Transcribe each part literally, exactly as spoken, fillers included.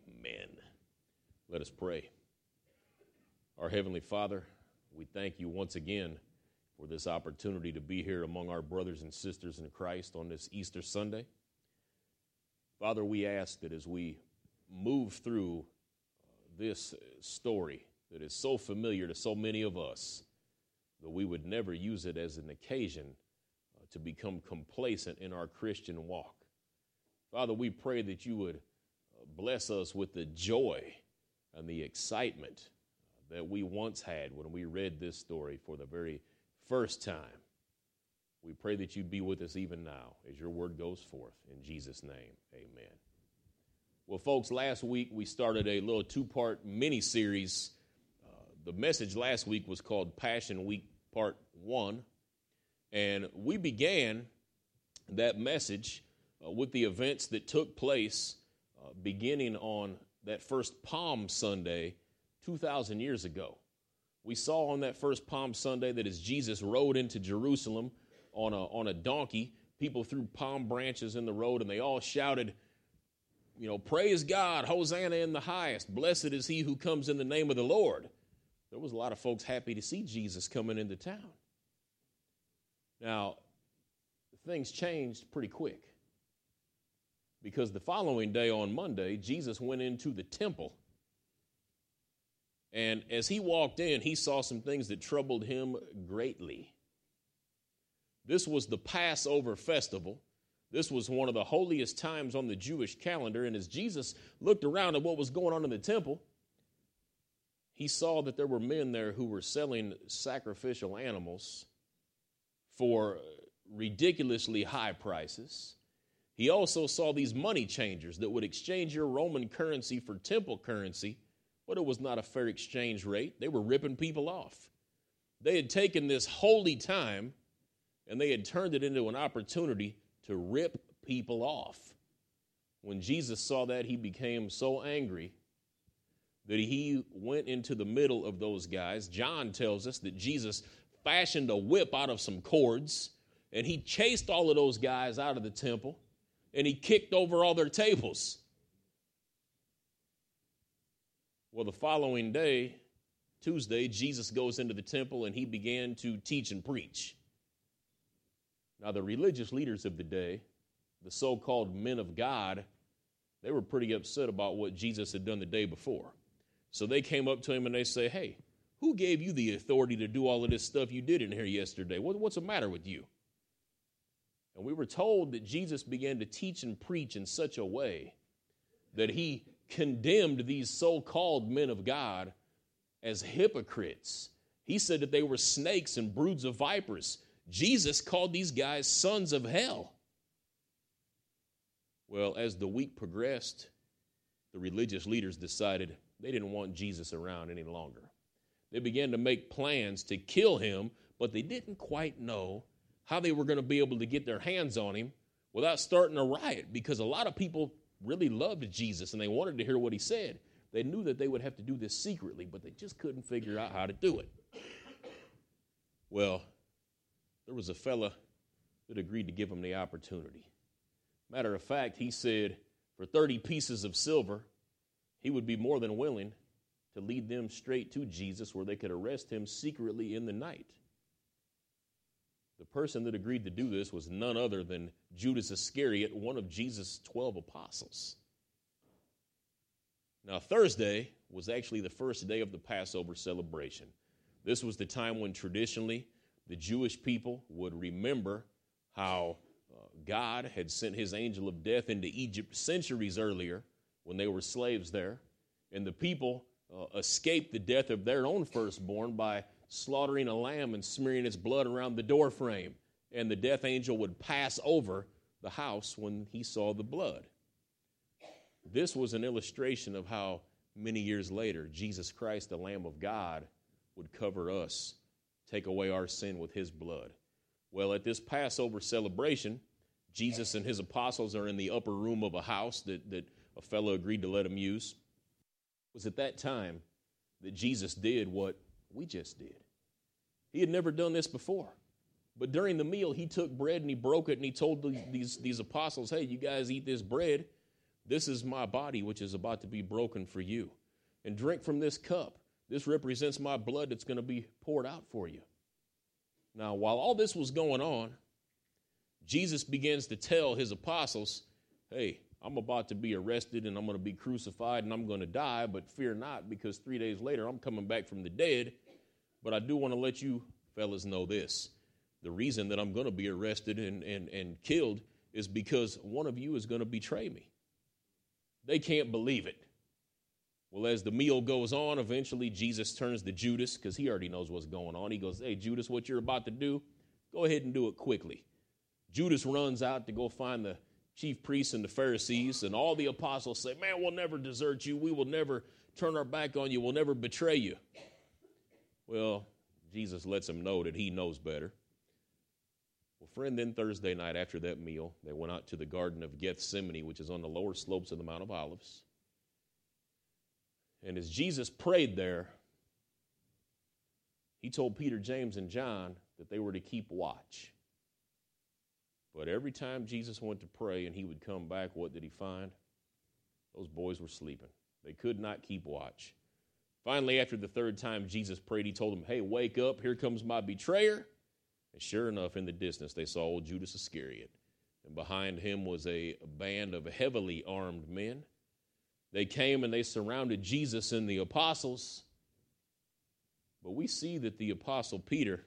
Amen. Let us pray. Our Heavenly Father, we thank you once again for this opportunity to be here among our brothers and sisters in Christ on this Easter Sunday. Father, we ask that as we move through this story that is so familiar to so many of us, that we would never use it as an occasion uh, to become complacent in our Christian walk. Father, we pray that you would uh, bless us with the joy and the excitement uh, that we once had when we read this story for the very first time. We pray that you be with us even now as your word goes forth. In Jesus' name, amen. Well, folks, last week we started a little two-part mini-series. Uh, the message last week was called Passion Week Part one, and we began that message uh, with the events that took place uh, beginning on that first Palm Sunday two thousand years ago. We saw on that first Palm Sunday that as Jesus rode into Jerusalem on a, on a donkey, people threw palm branches in the road, and they all shouted, you know, praise God, Hosanna in the highest, blessed is he who comes in the name of the Lord. There was a lot of folks happy to see Jesus coming into town. Now, things changed pretty quick, because the following day on Monday, Jesus went into the temple. And as he walked in, he saw some things that troubled him greatly. This was the Passover festival. This was one of the holiest times on the Jewish calendar. And as Jesus looked around at what was going on in the temple, he saw that there were men there who were selling sacrificial animals for ridiculously high prices. He also saw these money changers that would exchange your Roman currency for temple currency, but it was not a fair exchange rate. They were ripping people off. They had taken this holy time and they had turned it into an opportunity to rip people off. When Jesus saw that, he became so angry that he went into the middle of those guys. John tells us that Jesus fashioned a whip out of some cords, and he chased all of those guys out of the temple, and he kicked over all their tables. Well, the following day, Tuesday, Jesus goes into the temple, and he began to teach and preach. Now, the religious leaders of the day, the so-called men of God, they were pretty upset about what Jesus had done the day before. So they came up to him and they say, hey, who gave you the authority to do all of this stuff you did in here yesterday? What, what's the matter with you? And we were told that Jesus began to teach and preach in such a way that he condemned these so-called men of God as hypocrites. He said that they were snakes and broods of vipers. Jesus called these guys sons of hell. Well, as the week progressed, the religious leaders decided they didn't want Jesus around any longer. They began to make plans to kill him, but they didn't quite know how they were going to be able to get their hands on him without starting a riot, because a lot of people really loved Jesus and they wanted to hear what he said. They knew that they would have to do this secretly, but they just couldn't figure out how to do it. Well, there was a fella that agreed to give him the opportunity. Matter of fact, he said for thirty pieces of silver, he would be more than willing to lead them straight to Jesus where they could arrest him secretly in the night. The person that agreed to do this was none other than Judas Iscariot, one of Jesus' twelve apostles. Now, Thursday was actually the first day of the Passover celebration. This was the time when traditionally the Jewish people would remember how uh, God had sent his angel of death into Egypt centuries earlier when they were slaves there, and the people uh, escaped the death of their own firstborn by slaughtering a lamb and smearing its blood around the door frame, and the death angel would pass over the house when he saw the blood. This was an illustration of how many years later Jesus Christ, the Lamb of God, would cover us, take away our sin with his blood. Well, at this Passover celebration, Jesus and his apostles are in the upper room of a house that, that a fellow agreed to let him use. It was at that time that Jesus did what we just did. He had never done this before. But during the meal, he took bread and he broke it and he told these, these apostles, hey, you guys eat this bread. This is my body, which is about to be broken for you. And drink from this cup. This represents my blood that's going to be poured out for you. Now, while all this was going on, Jesus begins to tell his apostles, hey, I'm about to be arrested and I'm going to be crucified and I'm going to die, but fear not, because three days later I'm coming back from the dead. But I do want to let you fellas know this. The reason that I'm going to be arrested and, and, and killed is because one of you is going to betray me. They can't believe it. Well, as the meal goes on, eventually Jesus turns to Judas, because he already knows what's going on. He goes, hey, Judas, what you're about to do, go ahead and do it quickly. Judas runs out to go find the chief priests and the Pharisees, and all the apostles say, man, we'll never desert you. We will never turn our back on you. We'll never betray you. Well, Jesus lets him know that he knows better. Well, friend, then Thursday night after that meal, they went out to the Garden of Gethsemane, which is on the lower slopes of the Mount of Olives. And as Jesus prayed there, he told Peter, James, and John that they were to keep watch. But every time Jesus went to pray and he would come back, what did he find? Those boys were sleeping. They could not keep watch. Finally, after the third time Jesus prayed, he told them, hey, wake up, here comes my betrayer. And sure enough, in the distance, they saw old Judas Iscariot. And behind him was a band of heavily armed men. They came and they surrounded Jesus and the apostles. But we see that the apostle Peter,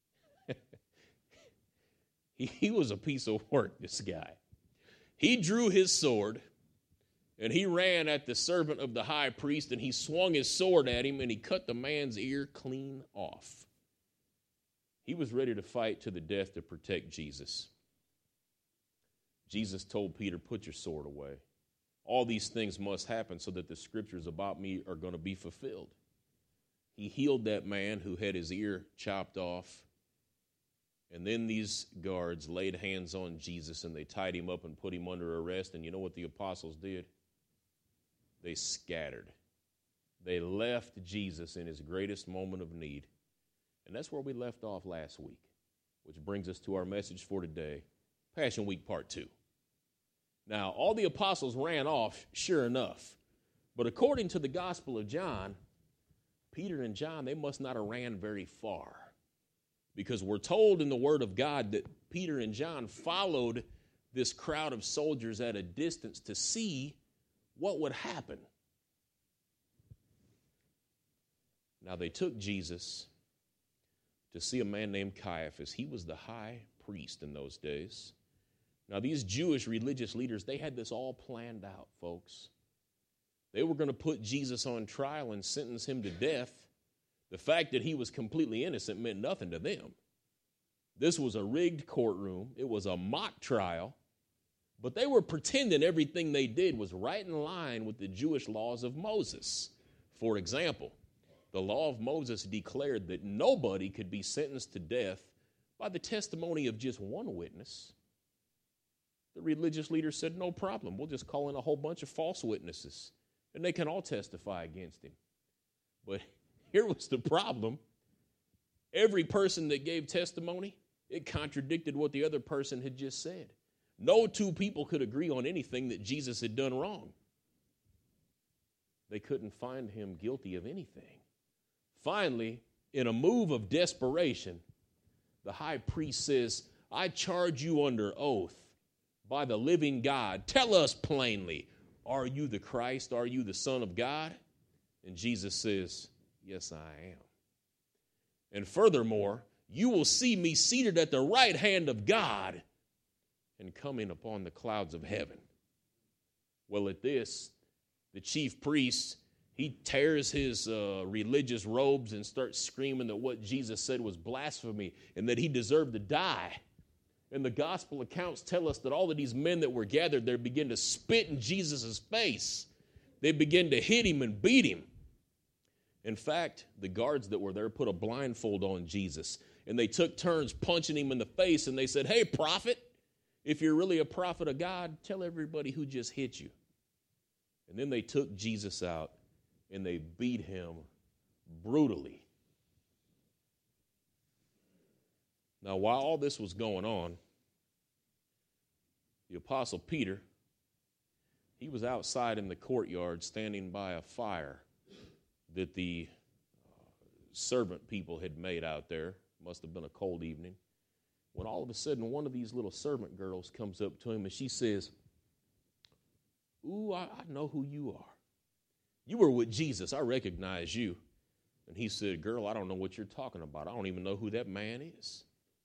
he, he was a piece of work, this guy. He drew his sword and he ran at the servant of the high priest, and he swung his sword at him and he cut the man's ear clean off. He was ready to fight to the death to protect Jesus. Jesus told Peter, put your sword away. All these things must happen so that the scriptures about me are going to be fulfilled. He healed that man who had his ear chopped off. And then these guards laid hands on Jesus and they tied him up and put him under arrest. And you know what the apostles did? They scattered. They left Jesus in his greatest moment of need. And that's where we left off last week, which brings us to our message for today, Passion Week Part two. Now, all the apostles ran off, sure enough. But according to the Gospel of John, Peter and John, they must not have ran very far. Because we're told in the Word of God that Peter and John followed this crowd of soldiers at a distance to see what would happen. Now, they took Jesus to see a man named Caiaphas. He was the high priest in those days. Now, these Jewish religious leaders, they had this all planned out, folks. They were going to put Jesus on trial and sentence him to death. The fact that he was completely innocent meant nothing to them. This was a rigged courtroom. It was a mock trial. But they were pretending everything they did was right in line with the Jewish laws of Moses. For example, the law of Moses declared that nobody could be sentenced to death by the testimony of just one witness. The religious leaders said, no problem. We'll just call in a whole bunch of false witnesses, and they can all testify against him. But here was the problem. Every person that gave testimony, it contradicted what the other person had just said. No two people could agree on anything that Jesus had done wrong. They couldn't find him guilty of anything. Finally, in a move of desperation, the high priest says, I charge you under oath by the living God. Tell us plainly, are you the Christ? Are you the Son of God? And Jesus says, yes, I am. And furthermore, you will see me seated at the right hand of God and coming upon the clouds of heaven. Well, at this, the chief priest, he tears his uh, religious robes and starts screaming that what Jesus said was blasphemy and that he deserved to die. And the gospel accounts tell us that all of these men that were gathered there began to spit in Jesus' face. They began to hit him and beat him. In fact, the guards that were there put a blindfold on Jesus, and they took turns punching him in the face, and they said, hey, prophet, if you're really a prophet of God, tell everybody who just hit you. And then they took Jesus out, and they beat him brutally. Now, while all this was going on, the Apostle Peter, He was outside in the courtyard standing by a fire that the servant people had made out there. Must have been a cold evening. When all of a sudden one of these little servant girls comes up to him and she says, "Ooh, I, I know who you are. You were with Jesus. I recognize you." And he said, "Girl, I don't know what you're talking about. I don't even know who that man is."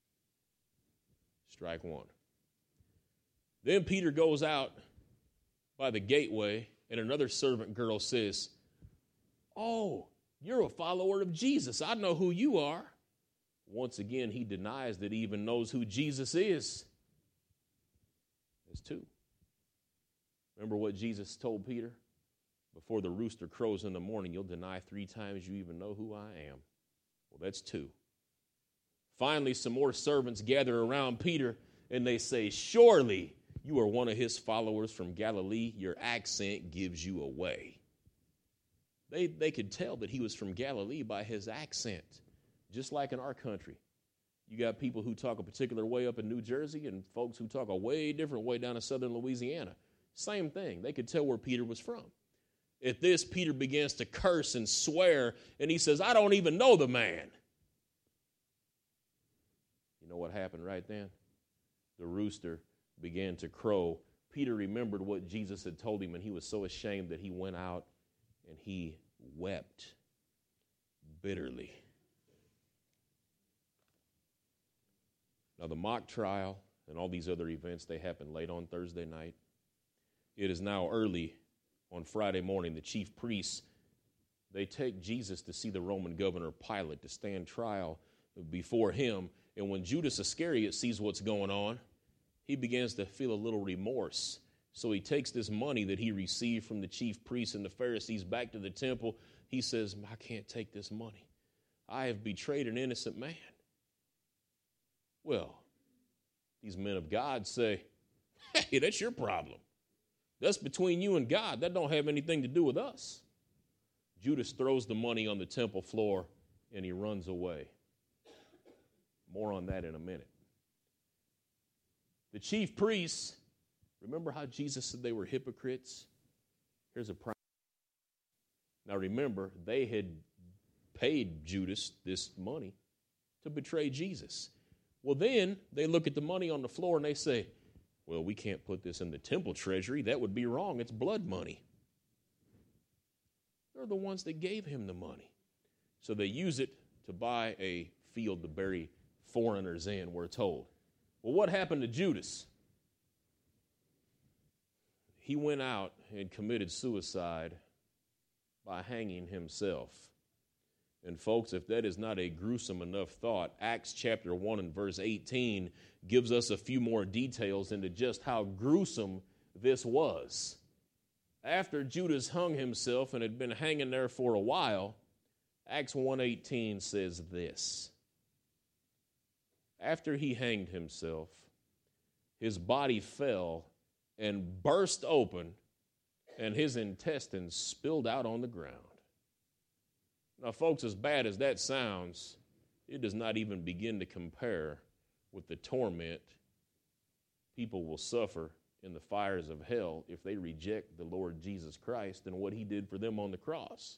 Strike one. Then Peter goes out by the gateway, and another servant girl says, "Oh, you're a follower of Jesus. I know who you are." Once again, he denies that he even knows who Jesus is. There's two. Remember what Jesus told Peter? Before the rooster crows in the morning, you'll deny three times you even know who I am. Well, that's two. Finally, some more servants gather around Peter, and they say, "Surely you are one of his followers from Galilee. Your accent gives you away." They, they could tell that he was from Galilee by his accent, just like in our country. You got people who talk a particular way up in New Jersey and folks who talk a way different way down in southern Louisiana. Same thing. They could tell where Peter was from. At this, Peter begins to curse and swear, and he says, "I don't even know the man." You know what happened right then? The rooster began to crow. Peter remembered what Jesus had told him, and he was so ashamed that he went out and he wept bitterly. Now, the mock trial and all these other events, they happened late on Thursday night. It is now early on Friday morning. The chief priests, they take Jesus to see the Roman governor Pilate to stand trial before him. And when Judas Iscariot sees what's going on, he begins to feel a little remorse. So he takes this money that he received from the chief priests and the Pharisees back to the temple. He says, "I can't take this money. I have betrayed an innocent man." Well, these men of God say, "Hey, that's your problem. That's between you and God. That don't have anything to do with us." Judas throws the money on the temple floor and he runs away. More on that in a minute. The chief priests, remember how Jesus said they were hypocrites? Here's a problem. Now remember, they had paid Judas this money to betray Jesus. Well, then they look at the money on the floor and they say, "Well, we can't put this in the temple treasury. That would be wrong. It's blood money." They're the ones that gave him the money. So they use it to buy a field to bury foreigners in, we're told. Well, what happened to Judas? He went out and committed suicide by hanging himself. And folks, if that is not a gruesome enough thought, Acts chapter one and verse eighteen gives us a few more details into just how gruesome this was. After Judas hung himself and had been hanging there for a while, Acts one eighteen says this: "After he hanged himself, his body fell and burst open, and his intestines spilled out on the ground." Now, folks, as bad as that sounds, it does not even begin to compare with the torment people will suffer in the fires of hell if they reject the Lord Jesus Christ and what he did for them on the cross.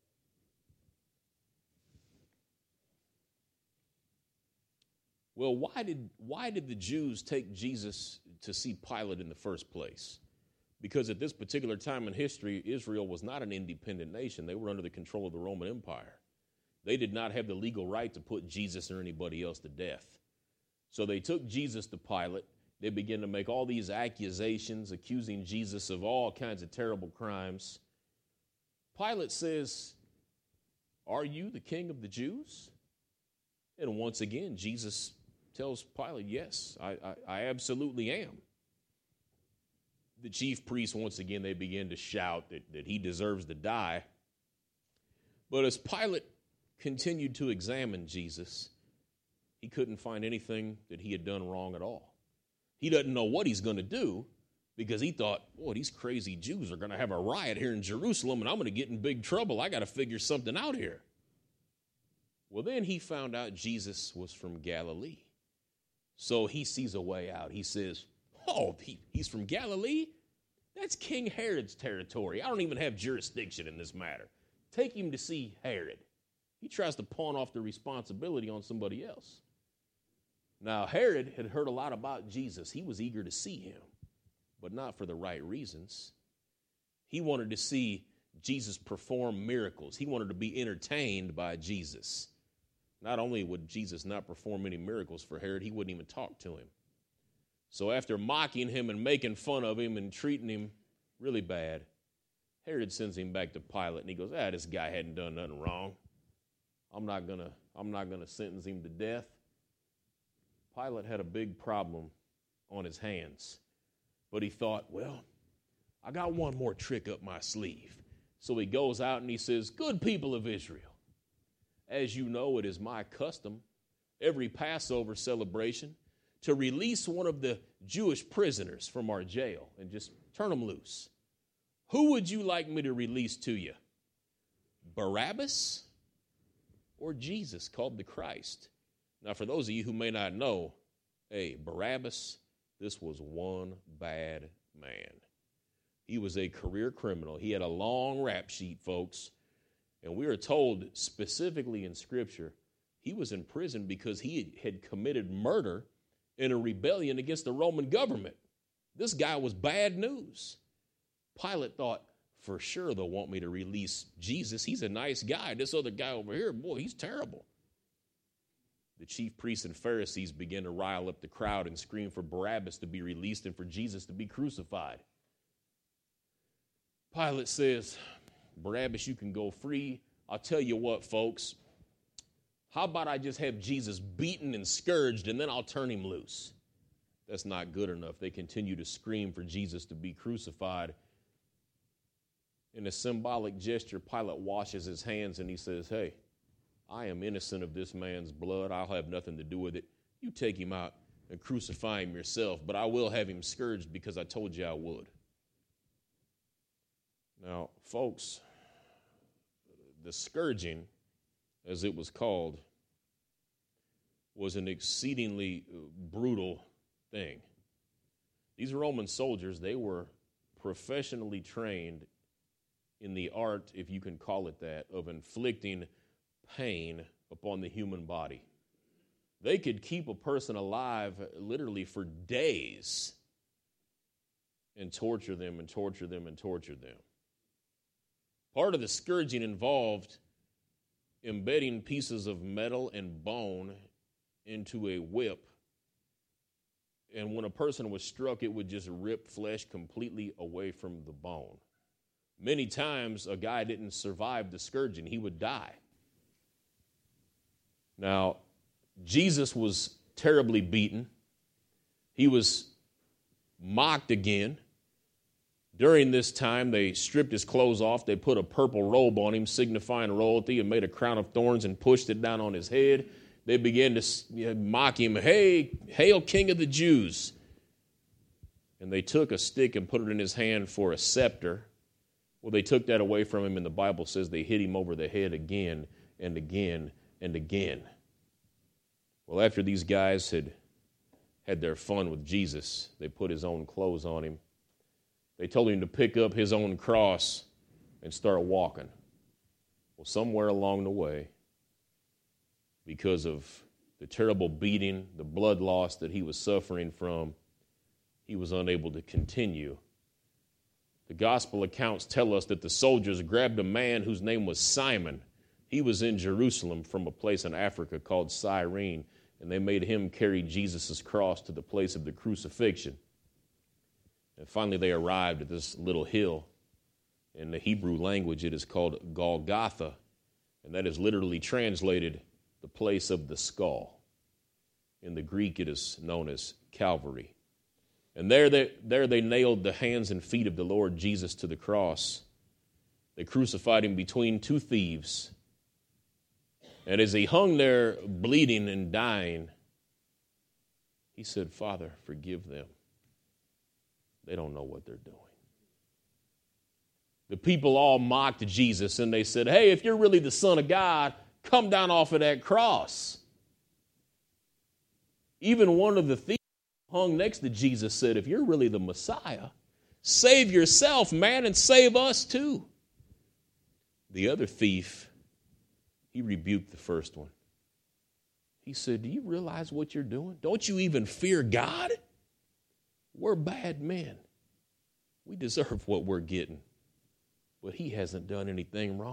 Well, why did, why did the Jews take Jesus to see Pilate in the first place? Because at this particular time in history, Israel was not an independent nation. They were under the control of the Roman Empire. They did not have the legal right to put Jesus or anybody else to death. So they took Jesus to Pilate. They began to make all these accusations, accusing Jesus of all kinds of terrible crimes. Pilate says, "Are you the king of the Jews?" And once again, Jesus tells Pilate, "Yes, I, I, I absolutely am." The chief priests, once again, they begin to shout that, that he deserves to die. But as Pilate continued to examine Jesus, he couldn't find anything that he had done wrong at all. He doesn't know what he's going to do because he thought, boy, these crazy Jews are going to have a riot here in Jerusalem and I'm going to get in big trouble. I got to figure something out here. Well, then he found out Jesus was from Galilee. So he sees a way out. He says, "Oh, he, he's from Galilee? That's King Herod's territory. I don't even have jurisdiction in this matter. Take him to see Herod. He tries to pawn off the responsibility on somebody else. Now, Herod had heard a lot about Jesus. He was eager to see him, but not for the right reasons. He wanted to see Jesus perform miracles. He wanted to be entertained by Jesus. Not only would Jesus not perform any miracles for Herod, he wouldn't even talk to him. So after mocking him and making fun of him and treating him really bad, Herod sends him back to Pilate, and he goes, ah, this guy hadn't done nothing wrong. I'm not gonna, I'm not gonna sentence him to death. Pilate had a big problem on his hands, but he thought, well, I got one more trick up my sleeve. So he goes out and he says, good people of Israel, as you know, it is my custom every Passover celebration to release one of the Jewish prisoners from our jail and just turn them loose. Who would you like me to release to you? Barabbas or Jesus, called the Christ? Now, for those of you who may not know, hey, Barabbas, this was one bad man. He was a career criminal. He had a long rap sheet, folks. And we are told specifically in Scripture, he was in prison because he had committed murder in a rebellion against the Roman government. This guy was bad news. Pilate thought, for sure they'll want me to release Jesus. He's a nice guy. This other guy over here, boy, he's terrible. The chief priests and Pharisees began to rile up the crowd and scream for Barabbas to be released and for Jesus to be crucified. Pilate says, Barabbas, you can go free. I'll tell you what, folks. How about I just have Jesus beaten and scourged, and then I'll turn him loose? That's not good enough. They continue to scream for Jesus to be crucified. In a symbolic gesture, Pilate washes his hands and he says, hey, I am innocent of this man's blood. I'll have nothing to do with it. You take him out and crucify him yourself, but I will have him scourged because I told you I would. Now, folks, the scourging, as it was called, was an exceedingly brutal thing. These Roman soldiers, they were professionally trained in the art, if you can call it that, of inflicting pain upon the human body. They could keep a person alive literally for days and torture them and torture them and torture them. Part of the scourging involved embedding pieces of metal and bone into a whip. And when a person was struck, it would just rip flesh completely away from the bone. Many times, a guy didn't survive the scourging. He would die. Now, Jesus was terribly beaten. He was mocked again. During this time, they stripped his clothes off. They put a purple robe on him, signifying royalty, and made a crown of thorns and pushed it down on his head. They began to mock him, hey, hail King of the Jews. And they took a stick and put it in his hand for a scepter. Well, they took that away from him, and the Bible says they hit him over the head again and again and again. Well, after these guys had had their fun with Jesus, they put his own clothes on him. They told him to pick up his own cross and start walking. Well, somewhere along the way, because of the terrible beating, the blood loss that he was suffering from, he was unable to continue. The gospel accounts tell us that the soldiers grabbed a man whose name was Simon. He was in Jerusalem from a place in Africa called Cyrene, and they made him carry Jesus' cross to the place of the crucifixion. And finally they arrived at this little hill. In the Hebrew language, it is called Golgotha, and that is literally translated the place of the skull. In the Greek, it is known as Calvary. And there they, there they nailed the hands and feet of the Lord Jesus to the cross. They crucified him between two thieves. And as he hung there bleeding and dying, he said, Father, forgive them. They don't know what they're doing. The people all mocked Jesus, and they said, hey, if you're really the Son of God, come down off of that cross. Even one of the thieves hung next to Jesus said, if you're really the Messiah, Save yourself, man, and save us too. The other thief, he rebuked the first one. He said, do you realize what you're doing? Don't you even fear God? We're bad men. We deserve what we're getting. But he hasn't done anything wrong.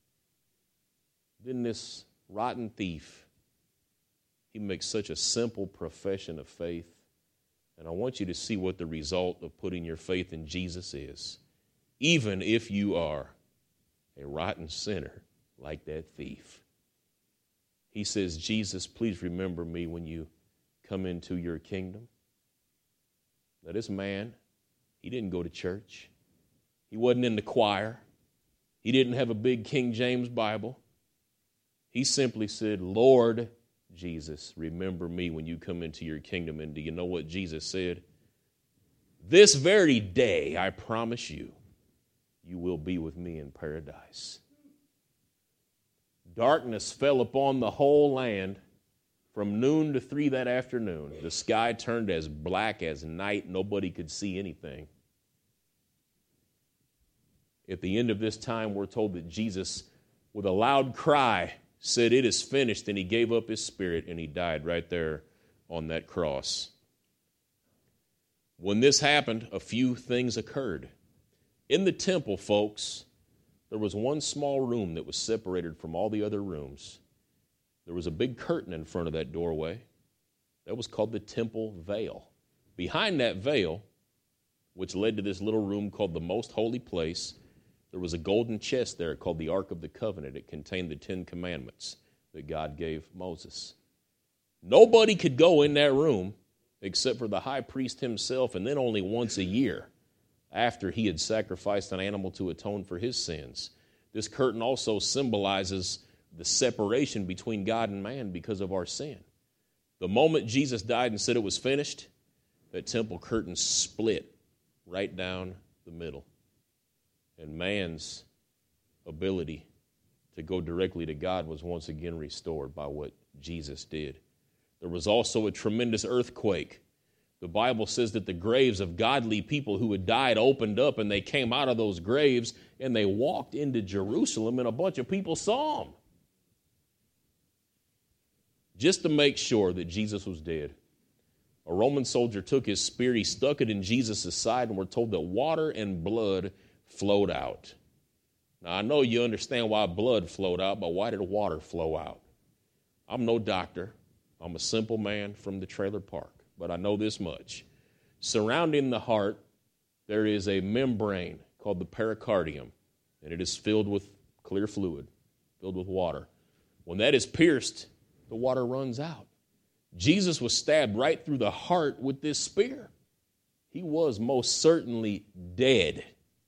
Then this rotten thief, he makes such a simple profession of faith. And I want you to see what the result of putting your faith in Jesus is. Even if you are a rotten sinner like that thief. He says, Jesus, please remember me when you come into your kingdom. Now this man, he didn't go to church. He wasn't in the choir. He didn't have a big King James Bible. He simply said, Lord Jesus, remember me when you come into your kingdom. And do you know what Jesus said? This very day, I promise you, you will be with me in paradise. Darkness fell upon the whole land from noon to three that afternoon. The sky turned as black as night. Nobody could see anything. At the end of this time, we're told that Jesus, with a loud cry, said, it is finished, and he gave up his spirit, and he died right there on that cross. When this happened, a few things occurred. In the temple, folks, there was one small room that was separated from all the other rooms. There was a big curtain in front of that doorway. That was called the temple veil. Behind that veil, which led to this little room called the most holy place, there was a golden chest there called the Ark of the Covenant. It contained the Ten Commandments that God gave Moses. Nobody could go in that room except for the high priest himself, and then only once a year after he had sacrificed an animal to atone for his sins. This curtain also symbolizes the separation between God and man because of our sin. The moment Jesus died and said it was finished, that temple curtain split right down the middle. And man's ability to go directly to God was once again restored by what Jesus did. There was also a tremendous earthquake. The Bible says that the graves of godly people who had died opened up, and they came out of those graves and they walked into Jerusalem, and a bunch of people saw them. Just to make sure that Jesus was dead, a Roman soldier took his spear, he stuck it in Jesus' side, and we're told that water and blood flowed out. Now, I know you understand why blood flowed out, but why did water flow out? I'm no doctor. I'm a simple man from the trailer park. But I know this much. Surrounding the heart, there is a membrane called the pericardium, and it is filled with clear fluid, filled with water. When that is pierced, the water runs out. Jesus was stabbed right through the heart with this spear. He was most certainly dead.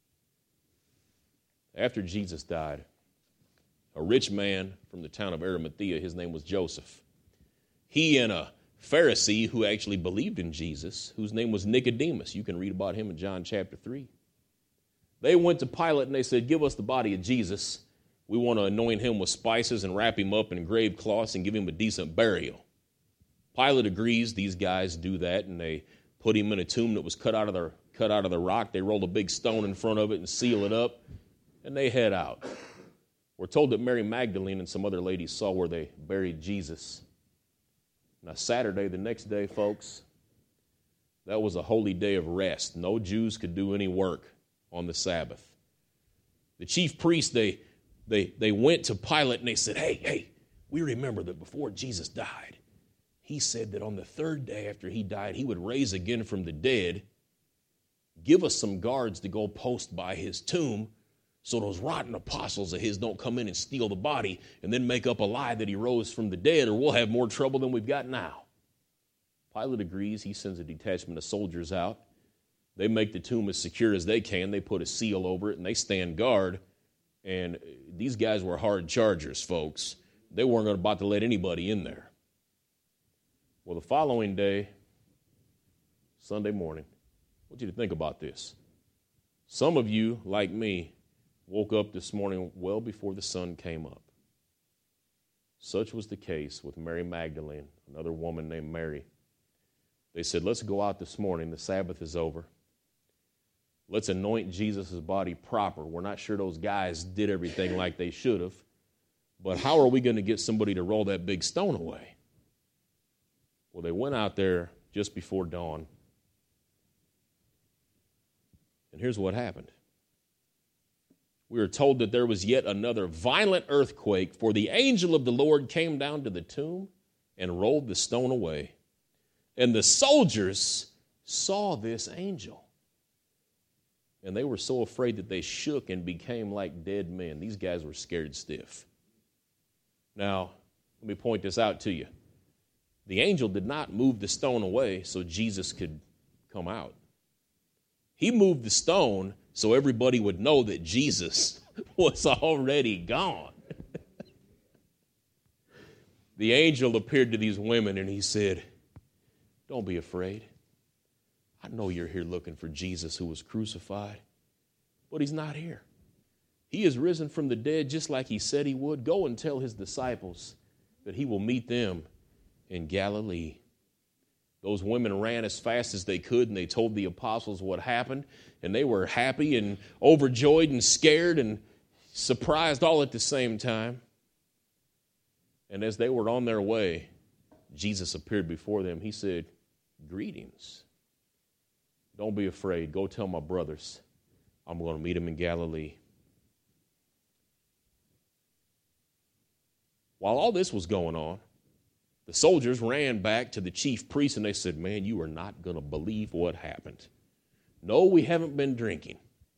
After Jesus died, a rich man from the town of Arimathea, his name was Joseph, he and a Pharisee who actually believed in Jesus, whose name was Nicodemus. You can read about him in John chapter three. They went to Pilate and they said, give us the body of Jesus. We want to anoint him with spices and wrap him up in grave cloths and give him a decent burial. Pilate agrees. These guys do that, and they put him in a tomb that was cut out of the, cut out of the rock. They rolled a big stone in front of it and seal it up, and they head out. We're told that Mary Magdalene and some other ladies saw where they buried Jesus. Now, Saturday, the next day, folks, that was a holy day of rest. No Jews could do any work on the Sabbath. The chief priests, they, they, they went to Pilate and they said, hey, hey, we remember that before Jesus died, he said that on the third day after he died, he would raise again from the dead. Give us some guards to go post by his tomb so those rotten apostles of his don't come in and steal the body and then make up a lie that he rose from the dead, or we'll have more trouble than we've got now. Pilate agrees. He sends a detachment of soldiers out. They make the tomb as secure as they can. They put a seal over it, and they stand guard. And these guys were hard chargers, folks. They weren't about to let anybody in there. Well, the following day, Sunday morning, I want you to think about this. Some of you, like me, woke up this morning well before the sun came up. Such was the case with Mary Magdalene, another woman named Mary. They said, let's go out this morning. The Sabbath is over. Let's anoint Jesus' body proper. We're not sure those guys did everything like they should have, but how are we going to get somebody to roll that big stone away? Well, they went out there just before dawn, and here's what happened. We are told that there was yet another violent earthquake, for the angel of the Lord came down to the tomb and rolled the stone away. And the soldiers saw this angel. And they were so afraid that they shook and became like dead men. These guys were scared stiff. Now, let me point this out to you. The angel did not move the stone away so Jesus could come out. He moved the stone so everybody would know that Jesus was already gone. The angel appeared to these women and he said, "Don't be afraid. I know you're here looking for Jesus who was crucified, but he's not here. He is risen from the dead just like he said he would. Go and tell his disciples that he will meet them in Galilee." Those women ran as fast as they could, and they told the apostles what happened, and they were happy and overjoyed and scared and surprised all at the same time. And as they were on their way, Jesus appeared before them. He said, "Greetings. Don't be afraid. Go tell my brothers I'm going to meet them in Galilee." While all this was going on, the soldiers ran back to the chief priest and they said, "Man, you are not going to believe what happened. No, we haven't been drinking.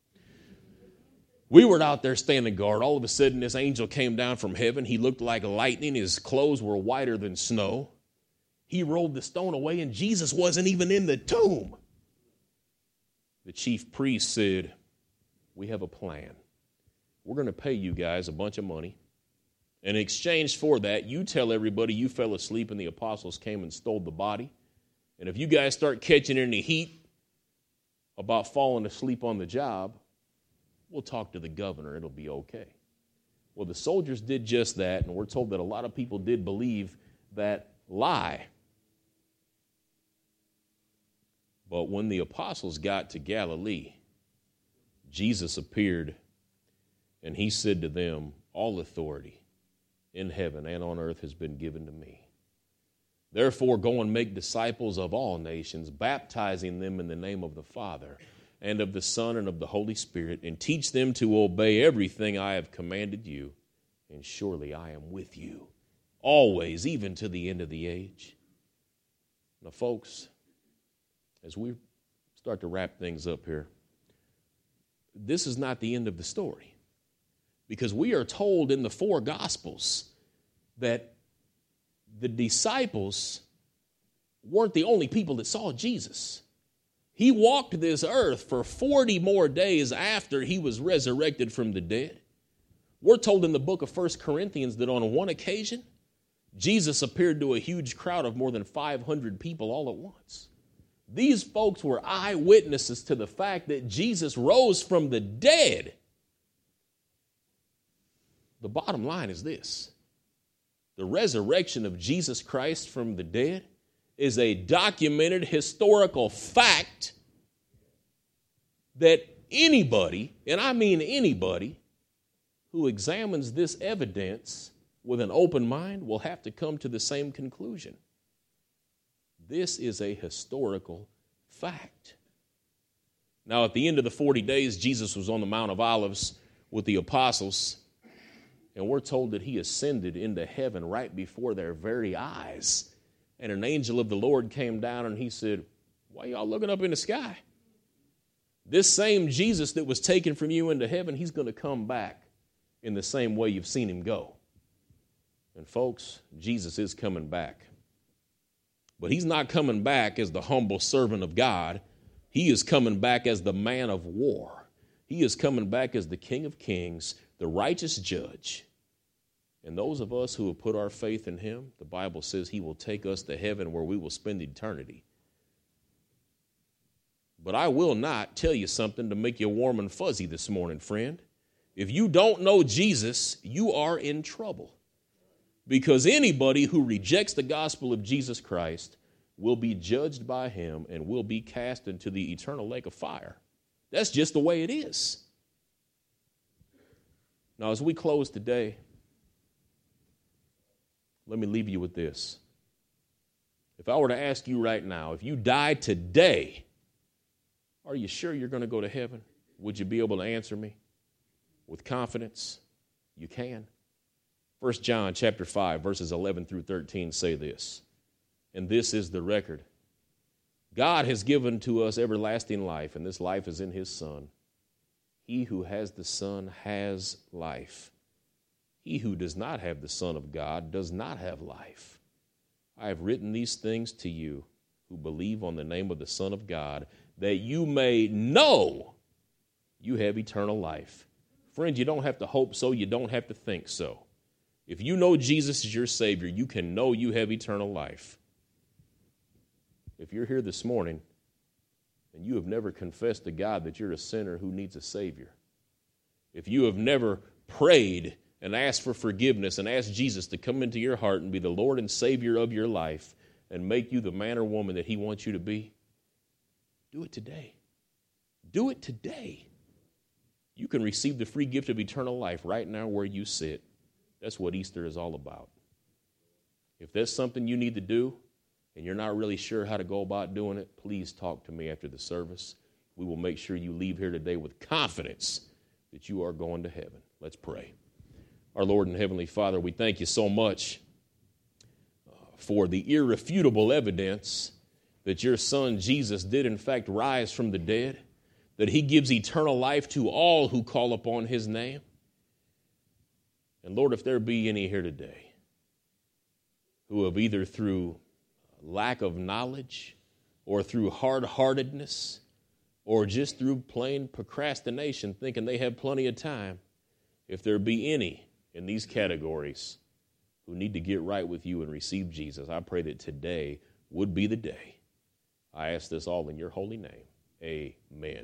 We were out there standing guard. All of a sudden, this angel came down from heaven. He looked like lightning. His clothes were whiter than snow. He rolled the stone away, and Jesus wasn't even in the tomb." The chief priest said, "We have a plan. We're going to pay you guys a bunch of money. In exchange for that, you tell everybody you fell asleep and the apostles came and stole the body. And if you guys start catching any heat about falling asleep on the job, we'll talk to the governor. It'll be okay." Well, the soldiers did just that, and we're told that a lot of people did believe that lie. But when the apostles got to Galilee, Jesus appeared, and he said to them, "All authority in heaven and on earth has been given to me. Therefore, go and make disciples of all nations, baptizing them in the name of the Father and of the Son and of the Holy Spirit, and teach them to obey everything I have commanded you. And surely I am with you always, even to the end of the age." Now, folks, as we start to wrap things up here, this is not the end of the story. Because we are told in the four Gospels that the disciples weren't the only people that saw Jesus. He walked this earth for forty more days after he was resurrected from the dead. We're told in the book of First Corinthians that on one occasion, Jesus appeared to a huge crowd of more than five hundred people all at once. These folks were eyewitnesses to the fact that Jesus rose from the dead. The bottom line is this: the resurrection of Jesus Christ from the dead is a documented historical fact that anybody, and I mean anybody, who examines this evidence with an open mind will have to come to the same conclusion. This is a historical fact. Now, at the end of the forty days, Jesus was on the Mount of Olives with the apostles, and we're told that he ascended into heaven right before their very eyes. And an angel of the Lord came down and he said, "Why are y'all looking up in the sky? This same Jesus that was taken from you into heaven, he's going to come back in the same way you've seen him go." And folks, Jesus is coming back. But he's not coming back as the humble servant of God. He is coming back as the man of war. He is coming back as the King of Kings, the righteous judge. And those of us who have put our faith in him, the Bible says he will take us to heaven where we will spend eternity. But I will not tell you something to make you warm and fuzzy this morning, friend. If you don't know Jesus, you are in trouble. Because anybody who rejects the gospel of Jesus Christ will be judged by him and will be cast into the eternal lake of fire. That's just the way it is. Now, as we close today, let me leave you with this. If I were to ask you right now, if you die today, are you sure you're going to go to heaven? Would you be able to answer me with confidence? You can. First John chapter five, verses eleven through thirteen say this, and this is the record. God has given to us everlasting life, and this life is in his Son. He who has the Son has life. He who does not have the Son of God does not have life. I have written these things to you who believe on the name of the Son of God, that you may know you have eternal life. Friend, you don't have to hope so. You don't have to think so. If you know Jesus is your Savior, you can know you have eternal life. If you're here this morning and you have never confessed to God that you're a sinner who needs a Savior, if you have never prayed and asked for forgiveness and asked Jesus to come into your heart and be the Lord and Savior of your life and make you the man or woman that he wants you to be, do it today. Do it today. You can receive the free gift of eternal life right now where you sit. That's what Easter is all about. If there's something you need to do and you're not really sure how to go about doing it, please talk to me after the service. We will make sure you leave here today with confidence that you are going to heaven. Let's pray. Our Lord and Heavenly Father, we thank you so much uh, for the irrefutable evidence that your Son Jesus did in fact rise from the dead, that he gives eternal life to all who call upon his name. And Lord, if there be any here today who have either through lack of knowledge or through hard-heartedness or just through plain procrastination thinking they have plenty of time, if there be any in these categories who need to get right with you and receive Jesus, I pray that today would be the day. I ask this all in your holy name. Amen.